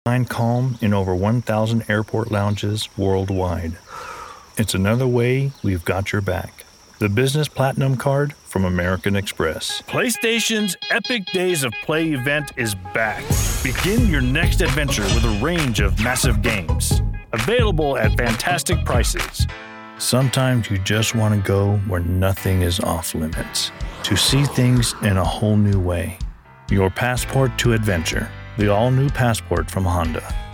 Find calm in over 1,000 airport lounges worldwide. It's another way we've got your back. The Business Platinum Card from American Express. PlayStation's Epic Days of Play event is back. Begin your next adventure with a range of massive games. Available at fantastic prices. Sometimes you just want to go where nothing is off limits. To see things in a whole new way. Your passport to adventure. The all-new Passport from Honda.